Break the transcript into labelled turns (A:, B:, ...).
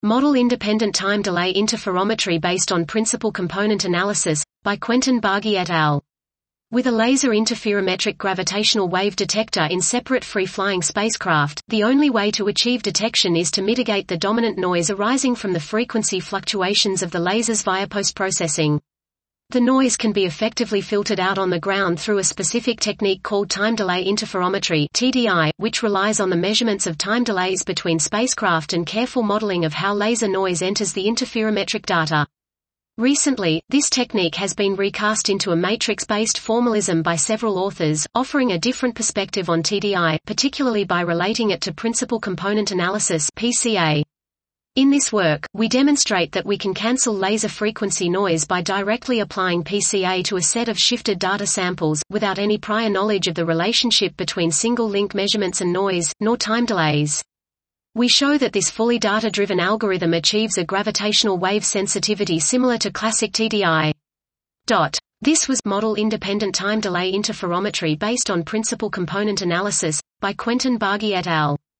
A: Model-independent time delay interferometry based on principal component analysis, by Quentin Barghi et al. With a laser interferometric gravitational wave detector in separate free-flying spacecraft, the only way to achieve detection is to mitigate the dominant noise arising from the frequency fluctuations of the lasers via post-processing. The noise can be effectively filtered out on the ground through a specific technique called time delay interferometry (TDI), which relies on the measurements of time delays between spacecraft and careful modeling of how laser noise enters the interferometric data. Recently, this technique has been recast into a matrix-based formalism by several authors, offering a different perspective on TDI, particularly by relating it to principal component analysis (PCA). In this work, we demonstrate that we can cancel laser frequency noise by directly applying PCA to a set of shifted data samples, without any prior knowledge of the relationship between single-link measurements and noise, nor time delays. We show that this fully data-driven algorithm achieves a gravitational wave sensitivity similar to classic TDI. This was Model-Independent Time Delay Interferometry based on Principal Component Analysis, by Quentin Barghi et al.